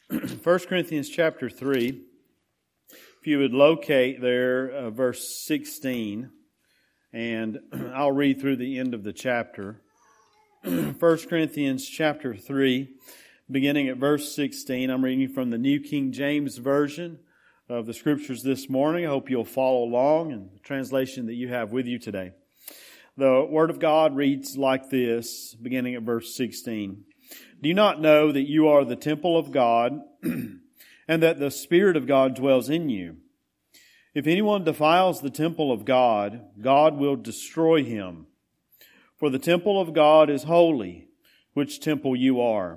1 Corinthians chapter 3, if you would locate there verse 16, and I'll read through the end of the chapter. 1 Corinthians chapter 3, beginning at verse 16. I'm reading from the New King James Version of the Scriptures this morning. I hope you'll follow along in the translation that you have with you today. The Word of God reads like this, beginning at verse 16. Do you not know that you are the temple of God, and that the Spirit of God dwells in you? If anyone defiles the temple of God, God will destroy him. For the temple of God is holy, which temple you are.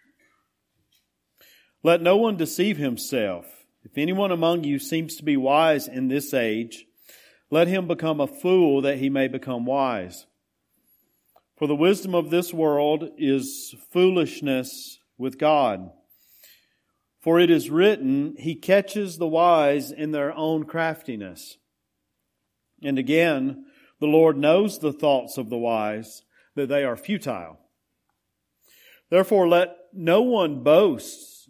Let no one deceive himself. If anyone among you seems to be wise in this age, let him become a fool that he may become wise. For the wisdom of this world is foolishness with God. For it is written, He catches the wise in their own craftiness. And again, the Lord knows the thoughts of the wise, that they are futile. Therefore let no one boast,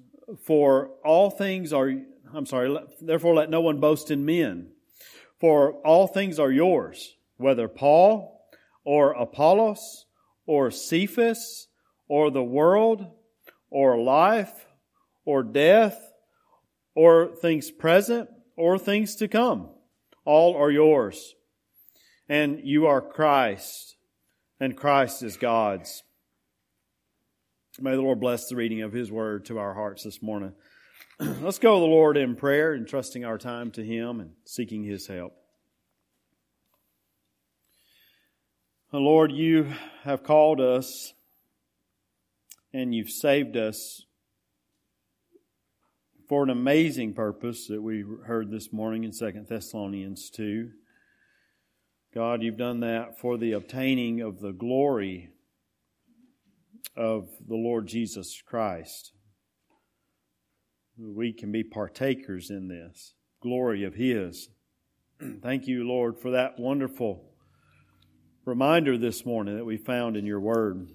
therefore let no one boast in men. For all things are yours, whether Paul or Apollos, or Cephas, or the world, or life, or death, or things present, or things to come. All are yours. And you are Christ, and Christ is God's. May the Lord bless the reading of His Word to our hearts this morning. Let's go to the Lord in prayer, entrusting our time to Him and seeking His help. Lord, You have called us and You've saved us for an amazing purpose that we heard this morning in 2 Thessalonians 2. God, You've done that for the obtaining of the glory of the Lord Jesus Christ. We can be partakers in this glory of His. Thank You, Lord, for that wonderful reminder this morning that we found in Your Word.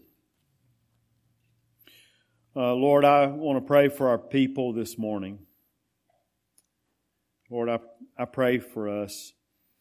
Lord, I want to pray for our people this morning. Lord, I pray for us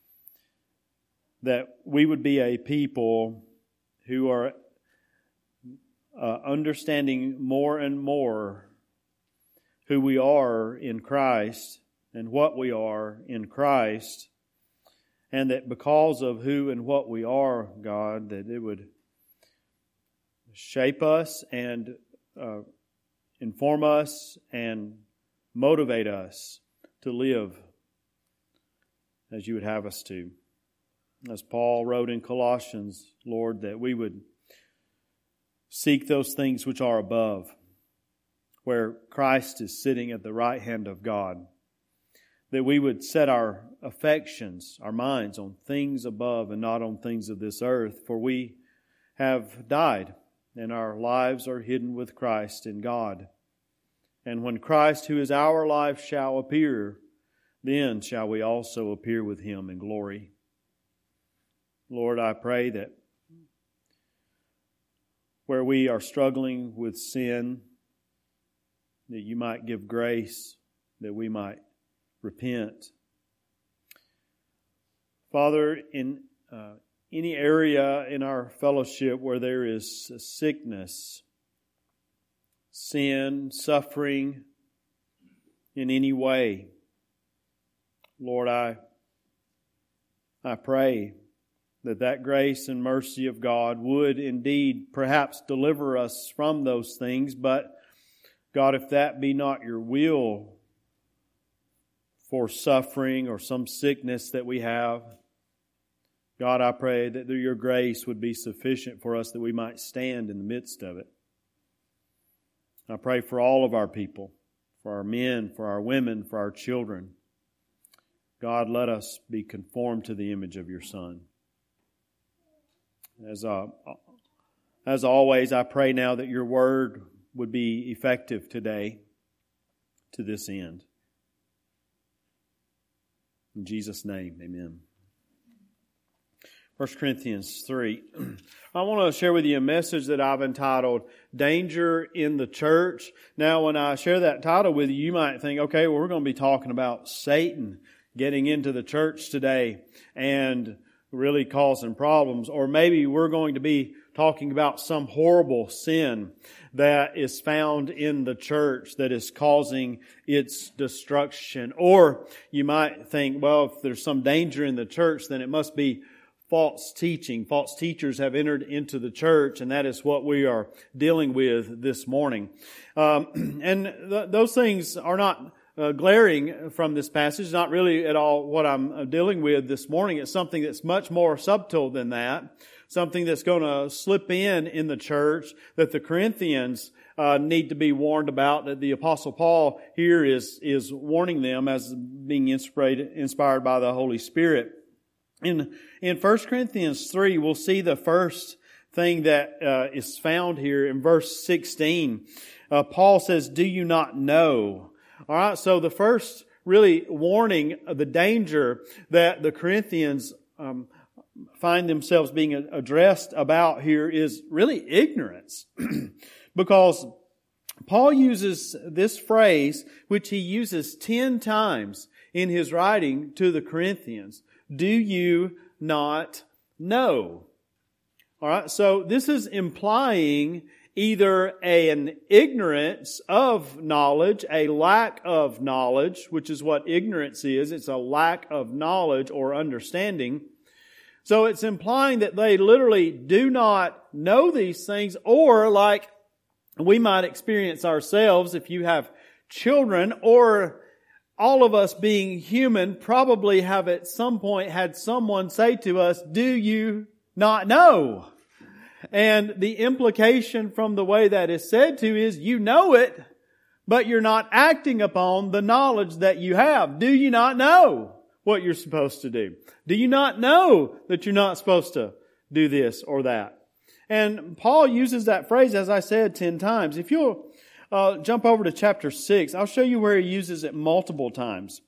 that we would be a people who are understanding more and more who we are in Christ and what we are in Christ, and that because of who and what we are, God, that it would shape us and inform us and motivate us to live as You would have us to. As Paul wrote in Colossians, Lord, that we would seek those things which are above, where Christ is sitting at the right hand of God. That we would set our affections, our minds on things above and not on things of this earth. For we have died, and our lives are hidden with Christ in God. And when Christ, who is our life, shall appear, then shall we also appear with Him in glory. Lord, I pray that where we are struggling with sin, that You might give grace, that we might repent. Father, in any area in our fellowship where there is sickness, sin, suffering in any way, Lord, I pray that grace and mercy of God would indeed perhaps deliver us from those things. But God, if that be not Your will for suffering or some sickness that we have, God, I pray that Your grace would be sufficient for us that we might stand in the midst of it. I pray for all of our people, for our men, for our women, for our children. God, let us be conformed to the image of Your Son. As always, I pray now that Your Word would be effective today to this end. In Jesus' name, amen. 1 Corinthians 3. I want to share with you a message that I've entitled, Danger in the Church. Now, when I share that title with you, you might think, okay, well, we're going to be talking about Satan getting into the church today and really causing problems. Or maybe we're going to be talking about some horrible sin that is found in the church that is causing its destruction. Or you might think, well, if there's some danger in the church, then it must be false teaching. False teachers have entered into the church, and that is what we are dealing with this morning. Those things are not glaring from this passage, not really at all what I'm dealing with this morning. It's something that's much more subtle than that, something that's going to slip in the church that the Corinthians need to be warned about, that the Apostle Paul here is warning them as being inspired by the Holy Spirit. In 1 Corinthians 3, we'll see the first thing that is found here in verse 16. Paul says, "Do you not know?" All right, so the first really warning of the danger that the Corinthians find themselves being addressed about here is really ignorance. Because Paul uses this phrase, which he uses 10 times in his writing to the Corinthians. Do you not know? All right, so this is implying either an ignorance of knowledge, a lack of knowledge, which is what ignorance is. It's a lack of knowledge or understanding. So it's implying that they literally do not know these things, or like we might experience ourselves if you have children, or all of us being human probably have at some point had someone say to us, "Do you not know?" And the implication from the way that is said to is you know it, but you're not acting upon the knowledge that you have. Do you not know what you're supposed to do? Do you not know that you're not supposed to do this or that? And Paul uses that phrase, as I said, 10 times. If you'll jump over to chapter 6, I'll show you where he uses it multiple times.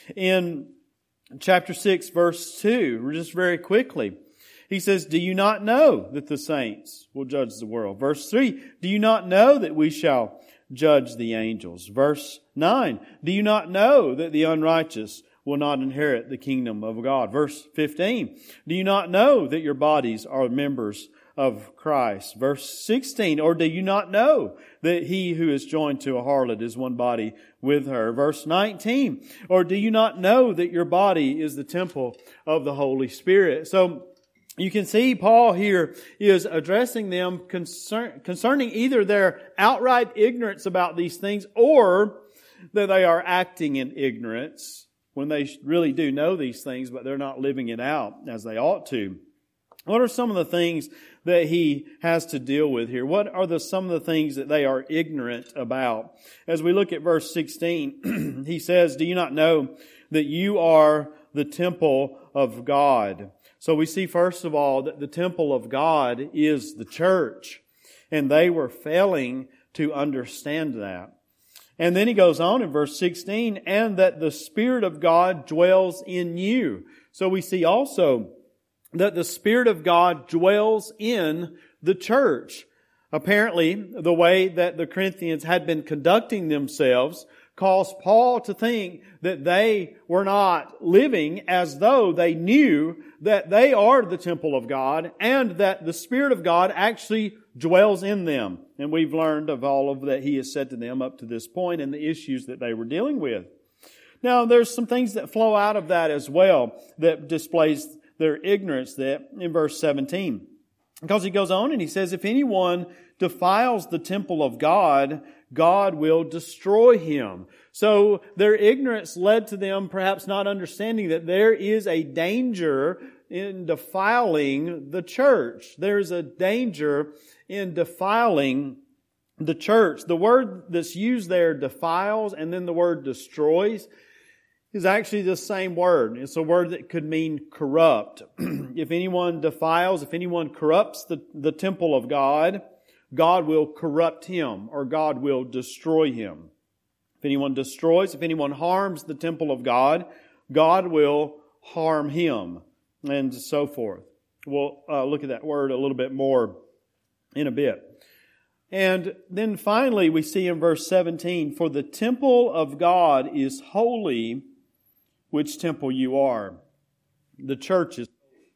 In chapter 6, verse 2, just very quickly, he says, "Do you not know that the saints will judge the world?" Verse 3, "Do you not know that we shall judge the angels?" Verse 9, "Do you not know that the unrighteous will not inherit the kingdom of God?" Verse 15, "Do you not know that your bodies are members of Christ?" Verse 16, "Or do you not know that he who is joined to a harlot is one body with her?" Verse 19, "Or do you not know that your body is the temple of the Holy Spirit?" So you can see Paul here is addressing them concerning either their outright ignorance about these things, or that they are acting in ignorance when they really do know these things, but they're not living it out as they ought to. What are some of the things that he has to deal with here? What are some of the things that they are ignorant about? As we look at verse 16, he says, "Do you not know that you are the temple of God?" So we see, first of all, that the temple of God is the church. And they were failing to understand that. And then he goes on in verse 16, "And that the Spirit of God dwells in you." So we see also that the Spirit of God dwells in the church. Apparently, the way that the Corinthians had been conducting themselves caused Paul to think that they were not living as though they knew that they are the temple of God and that the Spirit of God actually dwells in them. And we've learned of all of that he has said to them up to this point and the issues that they were dealing with. Now, there's some things that flow out of that as well that displays their ignorance there in verse 17. Because he goes on and he says, "If anyone defiles the temple of God, God will destroy him." So their ignorance led to them perhaps not understanding that there is a danger in defiling the church. There's a danger in defiling the church. The word that's used there, defiles, and then the word destroys, is actually the same word. It's a word that could mean corrupt. If anyone defiles, if anyone corrupts the temple of God, God will corrupt him, or God will destroy him. If anyone destroys, if anyone harms the temple of God, God will harm him, and so forth. We'll look at that word a little bit more in a bit. And then finally we see in verse 17, "For the temple of God is holy, which temple you are." The church is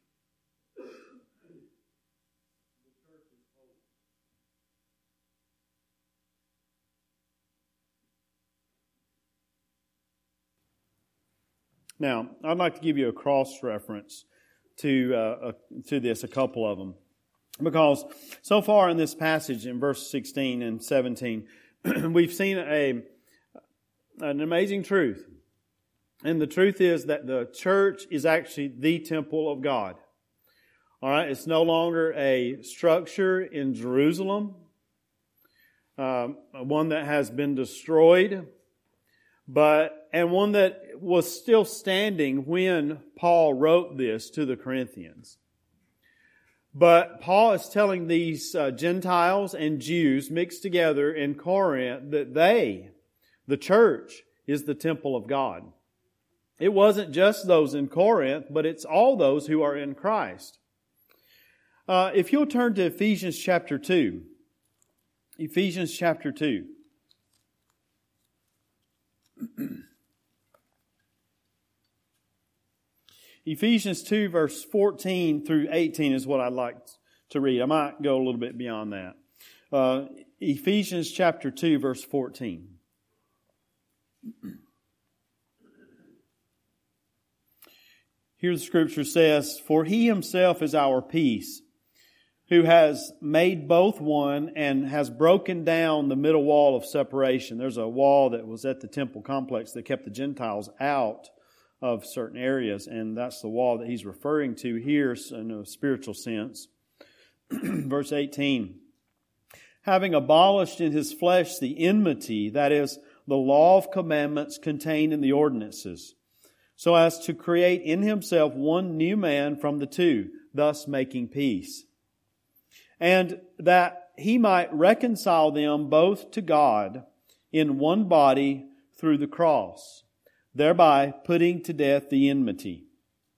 Now, I'd like to give you a cross-reference to this, a couple of them. Because so far in this passage, in verse 16 and 17, we've seen an amazing truth. And the truth is that the church is actually the temple of God. All right, it's no longer a structure in Jerusalem, one that has been destroyed, and one that was still standing when Paul wrote this to the Corinthians. But Paul is telling these Gentiles and Jews mixed together in Corinth that the church, is the temple of God. It wasn't just those in Corinth, but it's all those who are in Christ. If you'll turn to Ephesians chapter 2. Ephesians chapter 2. Ephesians 2 verse 14 through 18 is what I'd like to read. I might go a little bit beyond that. Ephesians chapter 2 verse 14. Here the scripture says, "For He Himself is our peace, who has made both one and has broken down the middle wall of separation." There's a wall that was at the temple complex that kept the Gentiles out of certain areas, and that's the wall that he's referring to here in a spiritual sense. Verse 18, "Having abolished in His flesh the enmity, that is, the law of commandments contained in the ordinances, so as to create in Himself one new man from the two, thus making peace. And that He might reconcile them both to God in one body through the cross, thereby putting to death the enmity.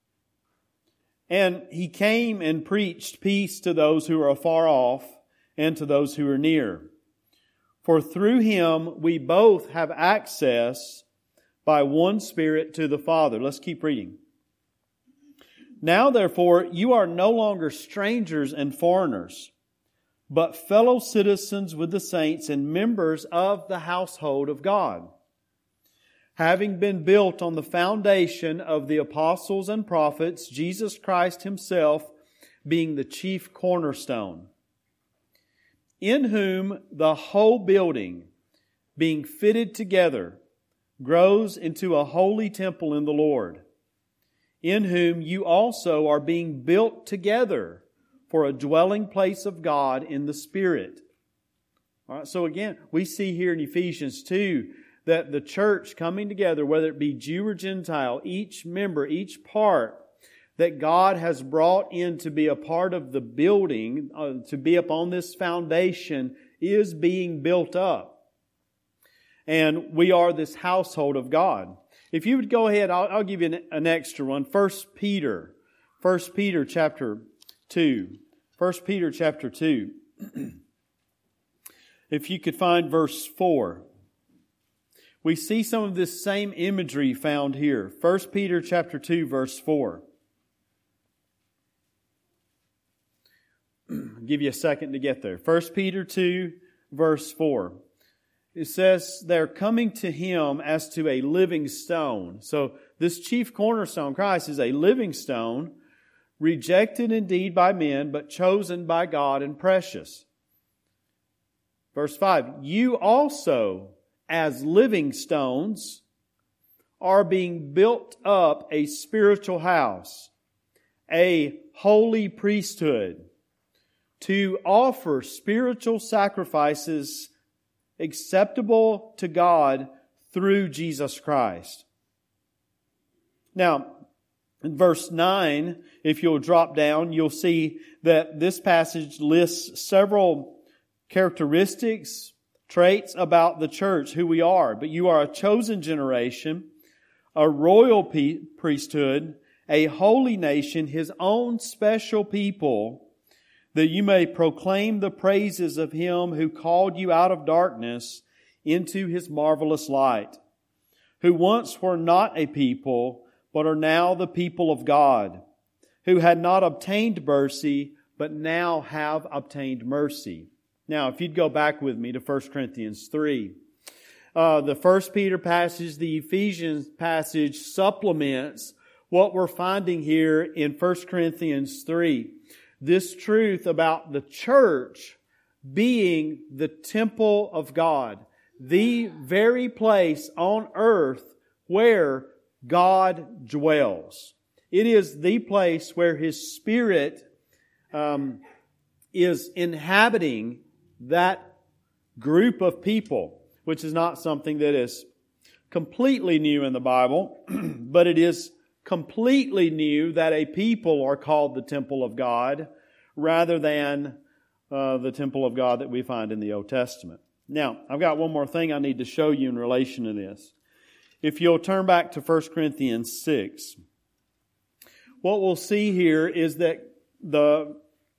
And He came and preached peace to those who are afar off and to those who are near. For through Him we both have access by one Spirit to the Father." Let's keep reading. "Now therefore you are no longer strangers and foreigners, but fellow citizens with the saints and members of the household of God, having been built on the foundation of the apostles and prophets, Jesus Christ Himself being the chief cornerstone, in whom the whole building, being fitted together, grows into a holy temple in the Lord, in whom you also are being built together for a dwelling place of God in the Spirit." All right, so again, we see here in Ephesians 2 that the church coming together, whether it be Jew or Gentile, each member, each part that God has brought in to be a part of the building, to be upon this foundation, is being built up. And we are this household of God. If you would go ahead, I'll give you an extra one. 1 Peter chapter 2. 1 Peter chapter 2. If you could find verse 4. We see some of this same imagery found here. 1 Peter chapter 2 verse 4. I'll give you a second to get there. 1 Peter 2 verse 4. It says they're coming to Him as to a living stone. So this chief cornerstone, Christ, is a living stone, rejected indeed by men, but chosen by God and precious. Verse 5, "You also, as living stones, are being built up a spiritual house, a holy priesthood, to offer spiritual sacrifices acceptable to God through Jesus Christ." Now, in verse 9, if you'll drop down, you'll see that this passage lists several characteristics, traits about the church, who we are. "But you are a chosen generation, a royal priesthood, a holy nation, His own special people, that you may proclaim the praises of Him who called you out of darkness into His marvelous light, who once were not a people, but are now the people of God, who had not obtained mercy, but now have obtained mercy. Now, if you'd go back with me to 1 Corinthians 3. The 1 Peter passage, the Ephesians passage supplements what we're finding here in 1 Corinthians 3. This truth about the church being the temple of God, the very place on earth where God dwells. It is the place where His Spirit is inhabiting that group of people, which is not something that is completely new in the Bible, but it is completely new that a people are called the temple of God rather than the temple of God that we find in the Old Testament. Now, I've got one more thing I need to show you in relation to this. If you'll turn back to 1 Corinthians 6, what we'll see here is that the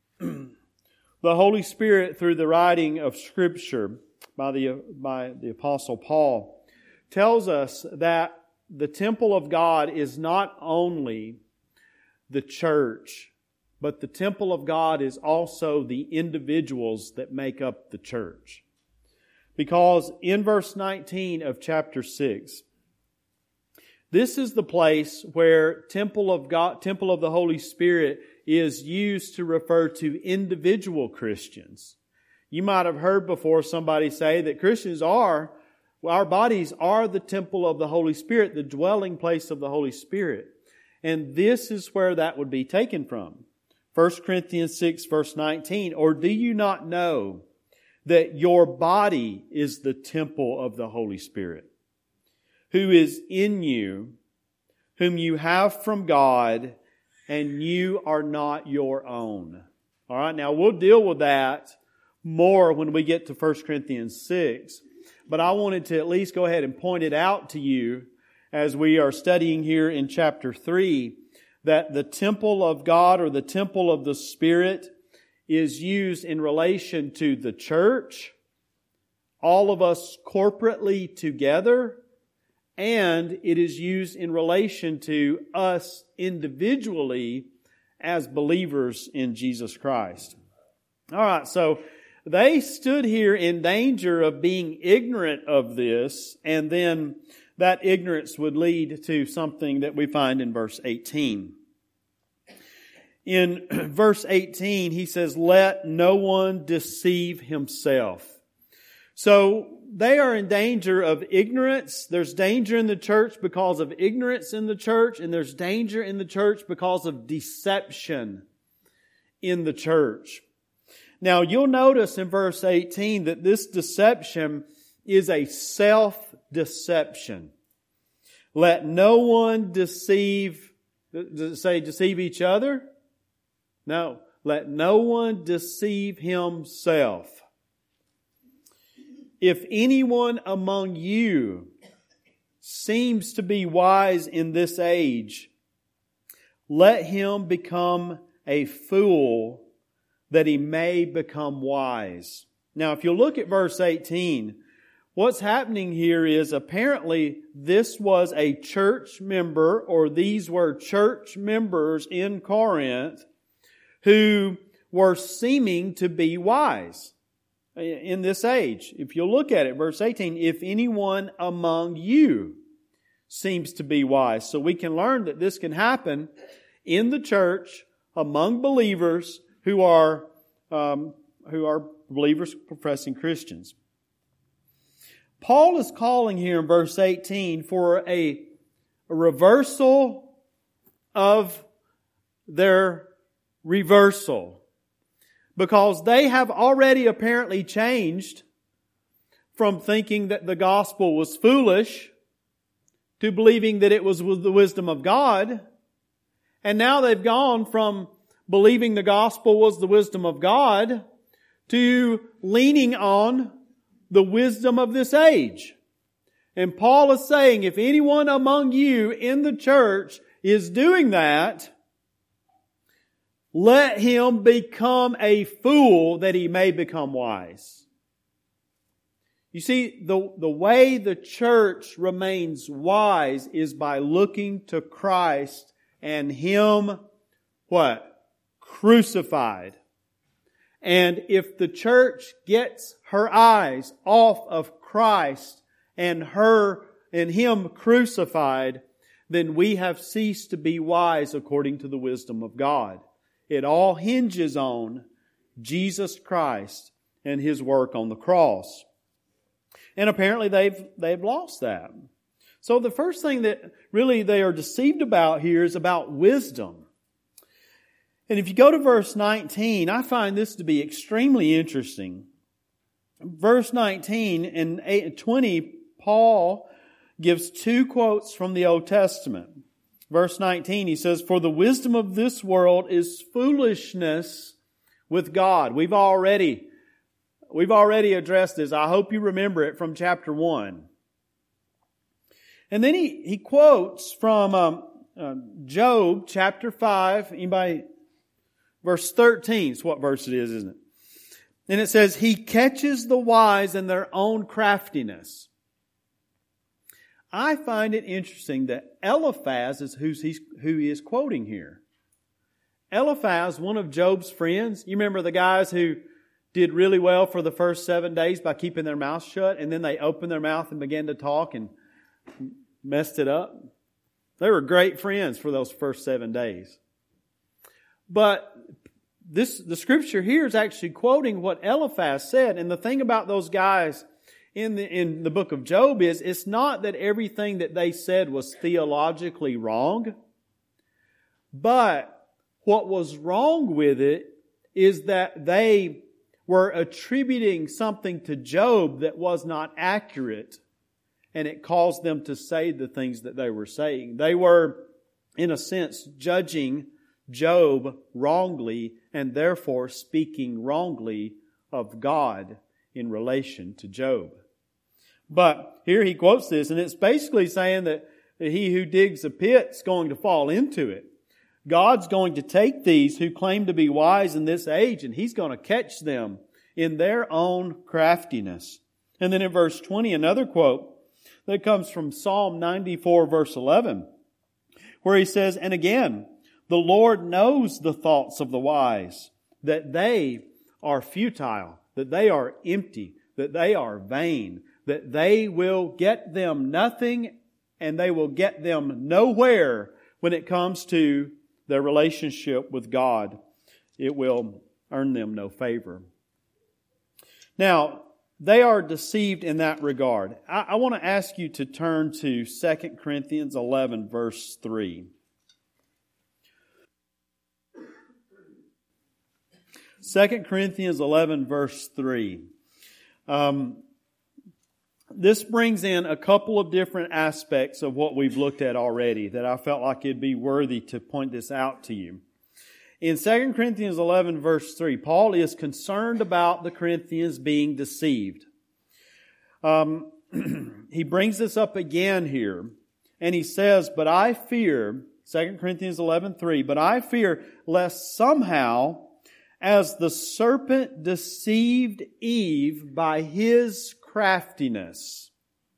Holy Spirit, through the writing of Scripture by the Apostle Paul, tells us that the temple of God is not only the church, but the temple of God is also the individuals that make up the church. Because in verse 19 of chapter 6, this is the place where temple of God, temple of the Holy Spirit is used to refer to individual Christians. You might have heard before somebody say that Christians are, our bodies are the temple of the Holy Spirit, the dwelling place of the Holy Spirit. And this is where that would be taken from. 1 Corinthians 6 verse 19, or do you not know that your body is the temple of the Holy Spirit, who is in you, whom you have from God, and you are not your own. All right, now we'll deal with that more when we get to 1 Corinthians 6. But I wanted to at least go ahead and point it out to you as we are studying here in chapter 3, that the temple of God or the temple of the Spirit is used in relation to the church, all of us corporately together, and it is used in relation to us individually as believers in Jesus Christ. All right, so they stood here in danger of being ignorant of this, and then that ignorance would lead to something that we find in verse 18. In verse 18, he says, "Let no one deceive himself." So they are in danger of ignorance. There's danger in the church because of ignorance in the church, and there's danger in the church because of deception in the church. Now, you'll notice in verse 18 that this deception is a self-deception. Let no one deceive, does it say deceive each other? No. Let no one deceive himself. If anyone among you seems to be wise in this age, let him become a fool that he may become wise. Now, if you look at verse 18, what's happening here is apparently this was a church member, or these were church members in Corinth who were seeming to be wise in this age. If you look at it, verse 18, if anyone among you seems to be wise. So we can learn that this can happen in the church among believers who are believers, professing Christians. Paul is calling here in verse 18 for a reversal of their reversal, because they have already apparently changed from thinking that the gospel was foolish to believing that it was the wisdom of God. And now they've gone from believing the gospel was the wisdom of God to leaning on the wisdom of this age. And Paul is saying, if anyone among you in the church is doing that, let him become a fool that he may become wise. You see, the way the church remains wise is by looking to Christ and Him, what? Crucified. And if the church gets her eyes off of Christ and Him crucified, then we have ceased to be wise according to the wisdom of God. It all hinges on Jesus Christ and His work on the cross. And apparently they've lost that. So the first thing that really they are deceived about here is about wisdom. And if you go to verse 19, I find this to be extremely interesting. Verse 19 and 20, Paul gives two quotes from the Old Testament. Verse 19, he says, "For the wisdom of this world is foolishness with God." We've already addressed this. I hope you remember it from chapter 1. And then he quotes from Job chapter 5. Anybody? Verse 13 is what verse it is, isn't it? And it says, "He catches the wise in their own craftiness." I find it interesting that Eliphaz is who he is quoting here. Eliphaz, one of Job's friends. You remember the guys who did really well for the first 7 days by keeping their mouth shut, and then they opened their mouth and began to talk and messed it up? They were great friends for those first 7 days. But the scripture here is actually quoting what Eliphaz said. And the thing about those guys in the book of Job is, it's not that everything that they said was theologically wrong. But what was wrong with it is that they were attributing something to Job that was not accurate. And it caused them to say the things that they were saying. They were, in a sense, judging Job wrongly and therefore speaking wrongly of God in relation to Job. But here he quotes this, and it's basically saying that he who digs a pit's going to fall into it. God's going to take these who claim to be wise in this age, and He's going to catch them in their own craftiness. And then in verse 20, another quote that comes from Psalm 94 verse 11, where he says, "And again, the Lord knows the thoughts of the wise, that they are futile, that they are empty, that they are vain, that they will get them nothing and they will get them nowhere when it comes to their relationship with God. It will earn them no favor." Now, they are deceived in that regard. I want to ask you to turn to 2 Corinthians 11 verse 3. 2 Corinthians 11 verse 3. This brings in a couple of different aspects of what we've looked at already that I felt like it'd be worthy to point this out to you. In 2 Corinthians 11 verse 3, Paul is concerned about the Corinthians being deceived. He brings this up again here, and he says, "But I fear," 2 Corinthians 11:3, "but I fear lest somehow, as the serpent deceived Eve by his craftiness,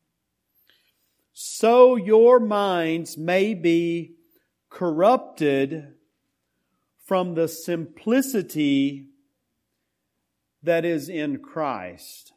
so your minds may be corrupted from the simplicity that is in Christ."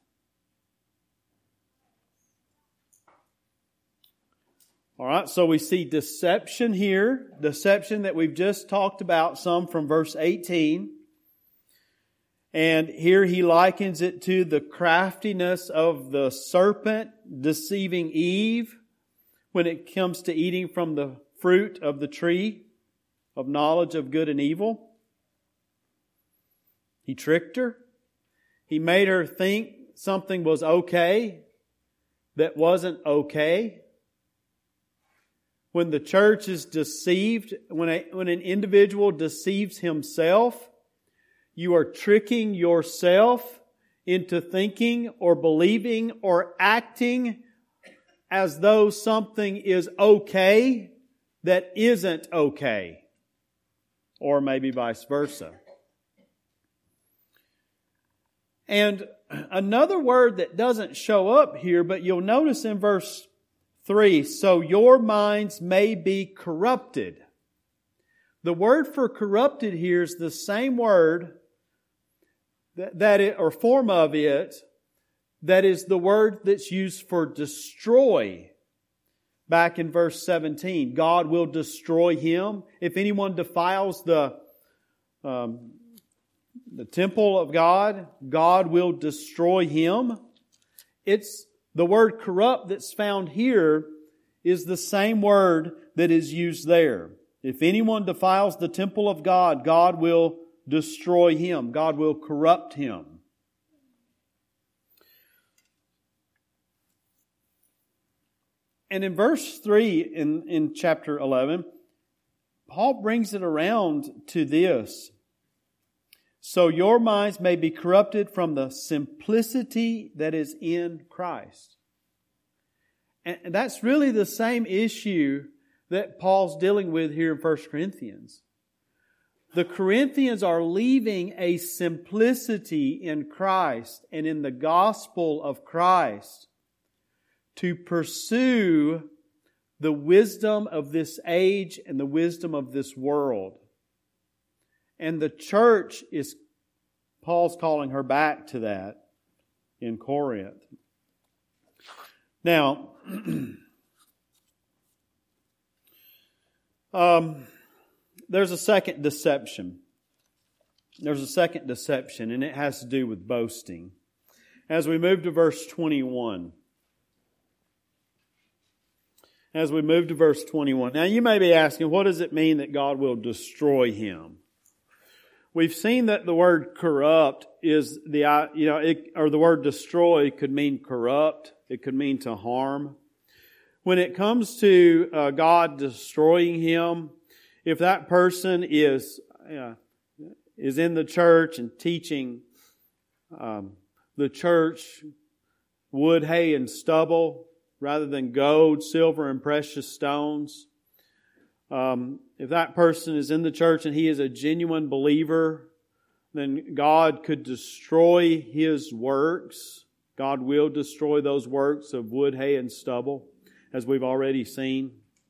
All right, so we see deception here, deception that we've just talked about some from verse 18. And here he likens it to the craftiness of the serpent deceiving Eve when it comes to eating from the fruit of the tree of knowledge of good and evil. He tricked her. He made her think something was okay that wasn't okay. When the church is deceived, when an individual deceives himself, you are tricking yourself into thinking or believing or acting as though something is okay that isn't okay. Or maybe vice versa. And another word that doesn't show up here, but you'll notice in verse 3, so your minds may be corrupted. The word for corrupted here is the same word or form of it that is the word that's used for destroy. Back in verse 17, God will destroy him. If anyone defiles the temple of God, God will destroy him. It's the word corrupt that's found here is the same word that is used there. If anyone defiles the temple of God, God will destroy him. God will corrupt him. And in verse 3 in chapter 11, Paul brings it around to this. So your minds may be corrupted from the simplicity that is in Christ. And that's really the same issue that Paul's dealing with here in 1 Corinthians. The Corinthians are leaving a simplicity in Christ and in the gospel of Christ to pursue the wisdom of this age and the wisdom of this world. And the church is, Paul's calling her back to that in Corinth. Now, there's a second deception. There's a second deception, and it has to do with boasting. As we move to verse 21. As we move to verse 21. Now you may be asking, what does it mean that God will destroy him? We've seen that the word corrupt is or the word destroy could mean corrupt. It could mean to harm. When it comes to God destroying him, if that person is in the church and teaching the church wood, hay, and stubble rather than gold, silver, and precious stones, if that person is in the church and he is a genuine believer, then God could destroy his works. God will destroy those works of wood, hay, and stubble, as we've already seen.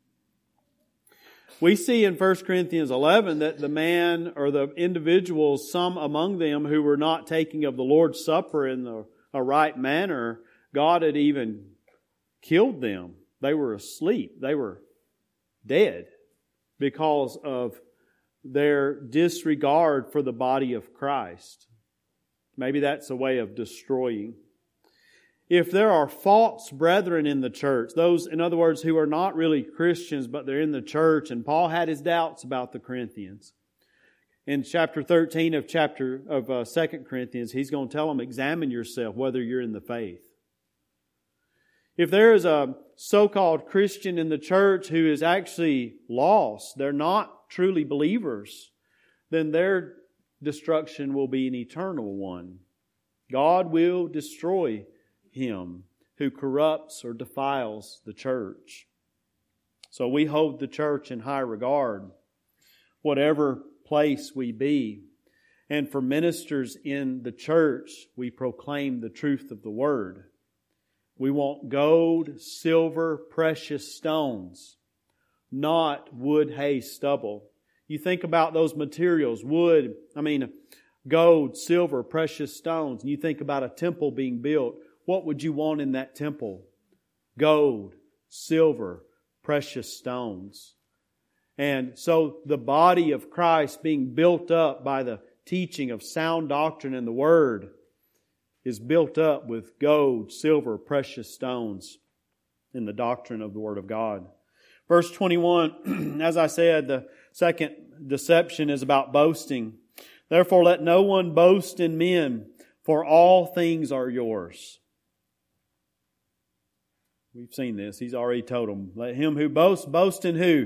We see in 1 Corinthians 11 that the man or the individuals, some among them who were not taking of the Lord's Supper in a right manner, God had even killed them. They were asleep. They were dead because of their disregard for the body of Christ. Maybe that's a way of destroying. If there are false brethren in the church, those, in other words, who are not really Christians, but they're in the church, and Paul had his doubts about the Corinthians. In chapter 13 of 2 Corinthians, he's going to tell them, examine yourself whether you're in the faith. If there is a so-called Christian in the church who is actually lost, they're not truly believers, then their destruction will be an eternal one. God will destroy him who corrupts or defiles the church. So we hold the church in high regard, whatever place we be. And for ministers in the church, we proclaim the truth of the Word. We want gold, silver, precious stones, not wood, hay, stubble. You think about those materials, gold, silver, precious stones, and you think about a temple being built. What would you want in that temple? Gold, silver, precious stones. And so the body of Christ being built up by the teaching of sound doctrine and the Word is built up with gold, silver, precious stones in the doctrine of the Word of God. Verse 21, as I said, the second deception is about boasting. Therefore let no one boast in men, for all things are yours. We've seen this. He's already told them. Let him who boasts, boast in who?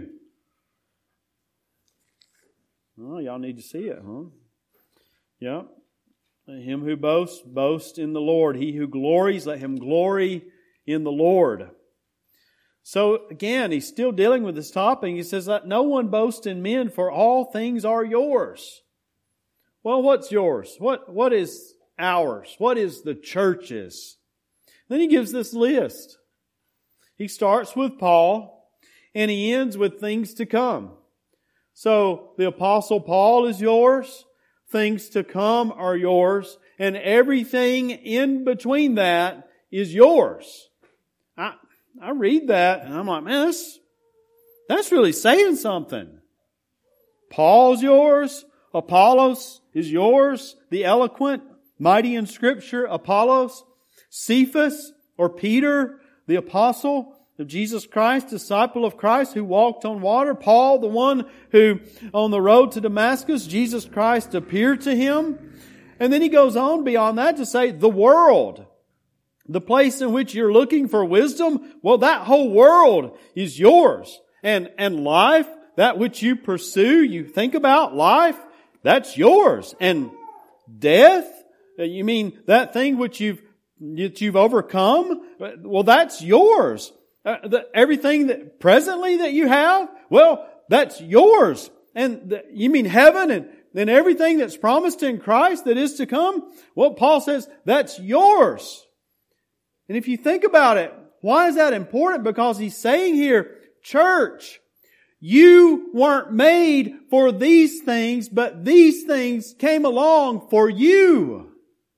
Oh, y'all need to see it, huh? Yeah. Let him who boasts, boast in the Lord. He who glories, let him glory in the Lord. So again, he's still dealing with this topic. He says, let no one boast in men, for all things are yours. Well, what's yours? What is ours? What is the church's? Then he gives this list. He starts with Paul, and he ends with things to come. So the Apostle Paul is yours. Things to come are yours. And everything in between that is yours. I read that and I'm like, man, that's really saying something. Paul's yours. Apollos is yours. The eloquent, mighty in Scripture, Apollos. Cephas or Peter, the apostle of Jesus Christ, disciple of Christ who walked on water. Paul, the one who on the road to Damascus, Jesus Christ appeared to him. And then he goes on beyond that to say the world. The place in which you're looking for wisdom, well, that whole world is yours. And life, that which you pursue, you think about life, that's yours. And death, you mean that thing which you've overcome, well, that's yours. Everything that presently that you have, well, that's yours. And you mean heaven and then everything that's promised in Christ that is to come? Well, Paul says that's yours. And if you think about it, why is that important? Because he's saying here, church, you weren't made for these things, but these things came along for you.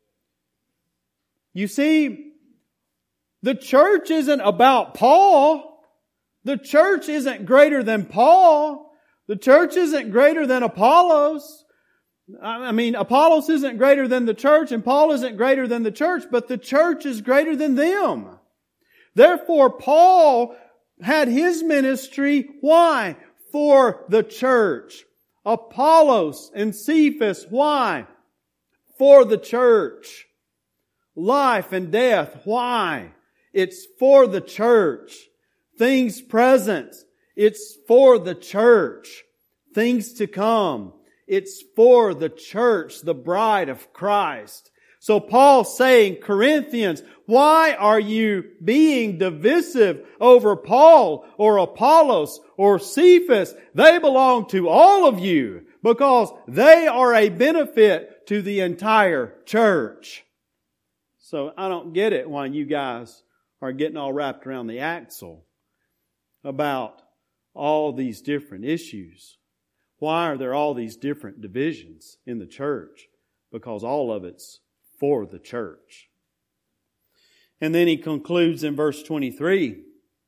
You see, the church isn't about Paul. The church isn't greater than Paul. The church isn't greater than Apollos. I mean, Apollos isn't greater than the church and Paul isn't greater than the church, but the church is greater than them. Therefore, Paul had his ministry. Why? For the church. Apollos and Cephas. Why? For the church. Life and death. Why? It's for the church. Things present. It's for the church. Things to come. It's for the church, the bride of Christ. So Paul's saying, Corinthians, why are you being divisive over Paul or Apollos or Cephas? They belong to all of you because they are a benefit to the entire church. So I don't get it why you guys are getting all wrapped around the axle about all these different issues. Why are there all these different divisions in the church? Because all of it's for the church. And then he concludes in verse 23,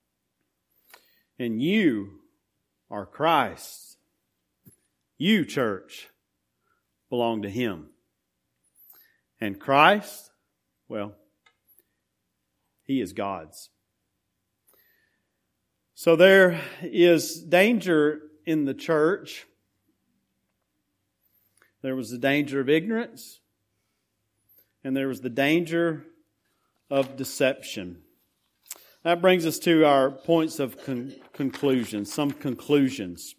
and you are Christ. You, church, belong to Him. And Christ, well, He is God's. So there is danger in the church. There was the danger of ignorance, and there was the danger of deception. That brings us to our points of conclusion, some conclusions.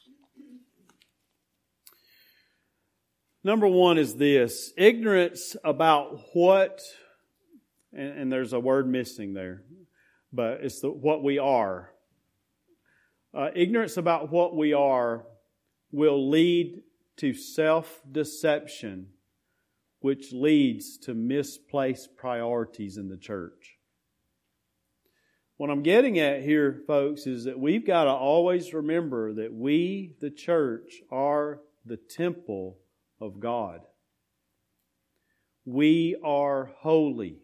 Number one is this: ignorance about what, and there's a word missing there, but it's what we are. Ignorance about what we are will lead to self-deception, which leads to misplaced priorities in the church. What I'm getting at here, folks, is that we've got to always remember that we, the church, are the temple of God. We are holy.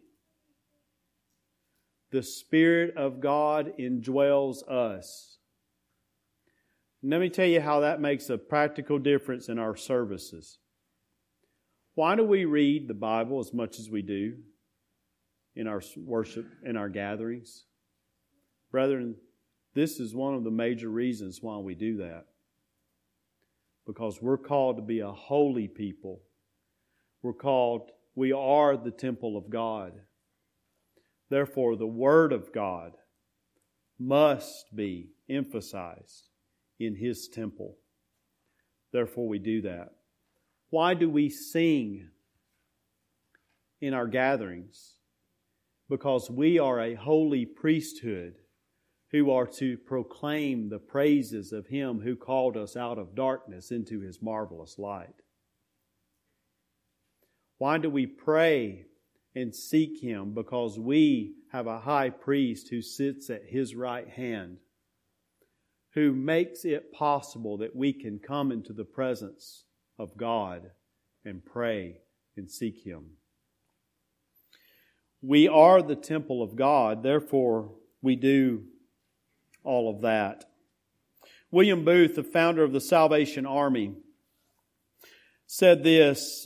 The Spirit of God indwells us. Let me tell you how that makes a practical difference in our services. Why do we read the Bible as much as we do in our worship, in our gatherings? Brethren, this is one of the major reasons why we do that. Because we're called to be a holy people. We are the temple of God. Therefore, the Word of God must be emphasized in His temple. Therefore, we do that. Why do we sing in our gatherings? Because we are a holy priesthood who are to proclaim the praises of Him who called us out of darkness into His marvelous light. Why do we pray and seek Him? Because we have a high priest who sits at His right hand, who makes it possible that we can come into the presence of God and pray and seek Him. We are the temple of God, therefore we do all of that. William Booth, the founder of the Salvation Army, said this.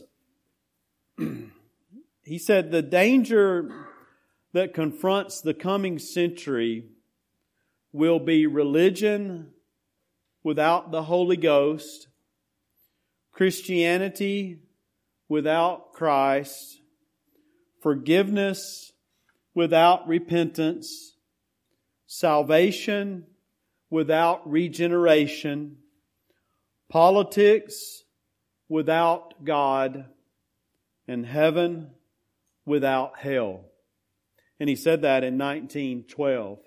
He said, "The danger that confronts the coming century will be religion without the Holy Ghost, Christianity without Christ, forgiveness without repentance, salvation without regeneration, politics without God, and heaven without hell." And he said that in 1912.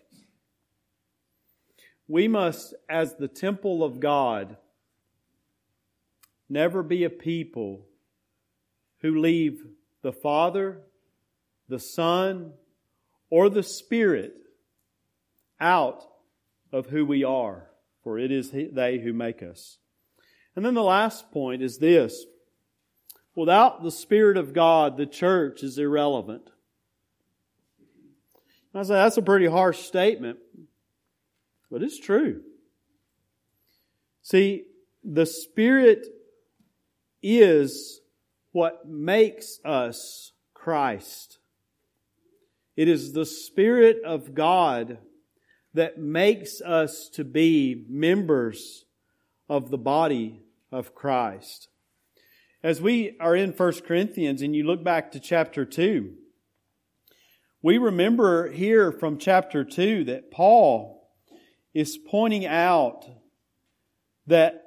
We must, as the temple of God, never be a people who leave the Father, the Son, or the Spirit out of who we are, for it is they who make us. And then the last point is this: without the Spirit of God, the church is irrelevant. I say that's a pretty harsh statement, but it's true. See, the Spirit is what makes us Christ. It is the Spirit of God that makes us to be members of the body of Christ. As we are in 1 Corinthians and you look back to chapter 2, we remember here from chapter 2 that Paul is pointing out that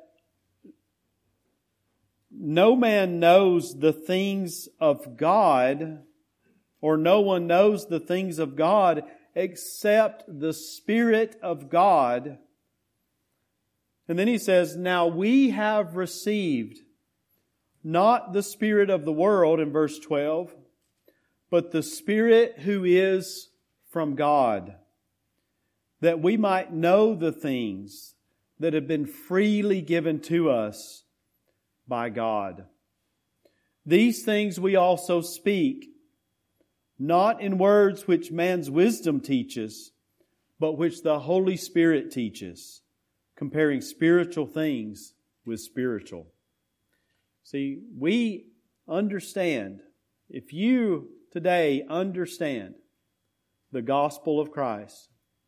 no man knows the things of God, or no one knows the things of God except the Spirit of God. And then he says, "Now we have received not the spirit of the world," in verse 12, "but the Spirit who is from God, that we might know the things that have been freely given to us by God. These things we also speak, not in words which man's wisdom teaches, but which the Holy Spirit teaches, comparing spiritual things with spiritual." See, we understand, if you today understand the gospel of Christ,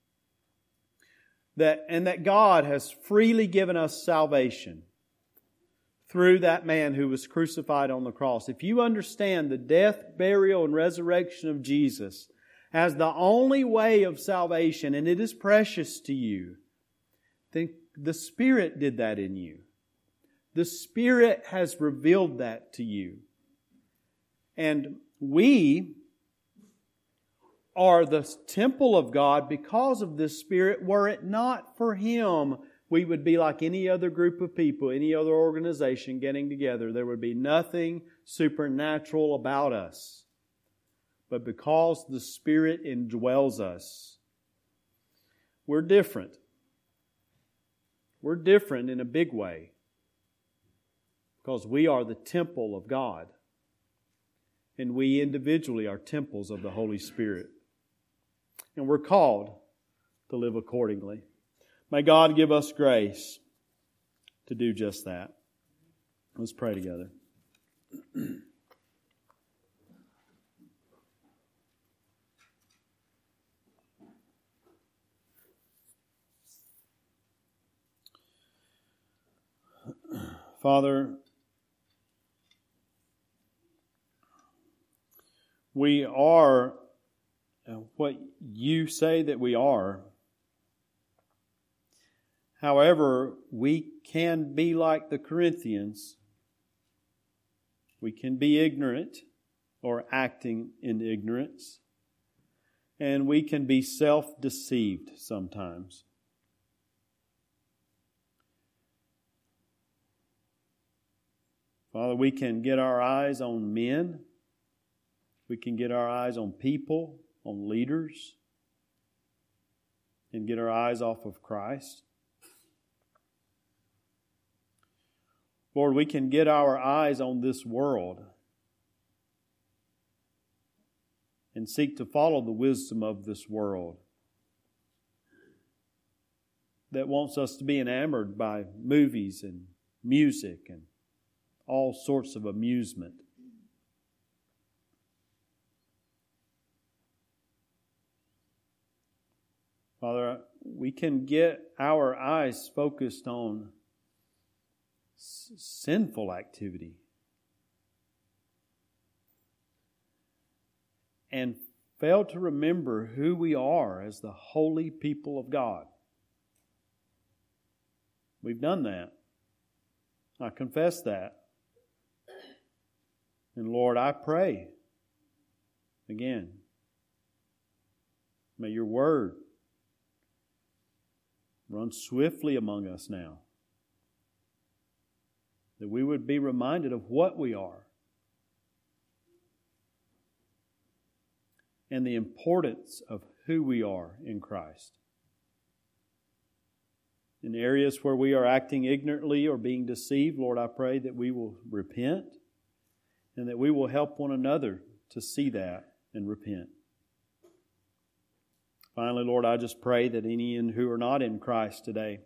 that God has freely given us salvation through that man who was crucified on the cross. If you understand the death, burial, and resurrection of Jesus as the only way of salvation, and it is precious to you, then the Spirit did that in you. The Spirit has revealed that to you. And we are the temple of God because of this Spirit. Were it not for Him, we would be like any other group of people, any other organization getting together. There would be nothing supernatural about us. But because the Spirit indwells us, we're different. We're different in a big way because we are the temple of God. And we individually are temples of the Holy Spirit. And we're called to live accordingly. May God give us grace to do just that. Let's pray together. Father, we are what you say that we are. However, we can be like the Corinthians. We can be ignorant or acting in ignorance. and we can be self-deceived sometimes. Father, we can get our eyes on men. We can get our eyes on people, on leaders, and get our eyes off of Christ. Lord, we can get our eyes on this world and seek to follow the wisdom of this world that wants us to be enamored by movies and music and all sorts of amusement. Father, we can get our eyes focused on sinful activity and fail to remember who we are as the holy people of God. We've done that. I confess that. And Lord, I pray again, may your word run swiftly among us now, that we would be reminded of what we are and the importance of who we are in Christ. In areas where we are acting ignorantly or being deceived, Lord, I pray that we will repent and that we will help one another to see that and repent. Finally, Lord, I just pray that any who are not in Christ today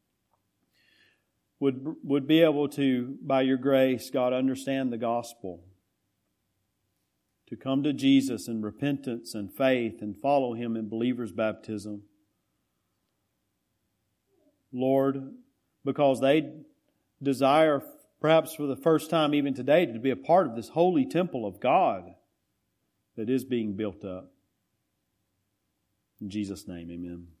would be able to, by your grace, God, understand the gospel, to come to Jesus in repentance and faith and follow Him in believer's baptism. Lord, because they desire, perhaps for the first time even today, to be a part of this holy temple of God that is being built up. In Jesus' name, amen.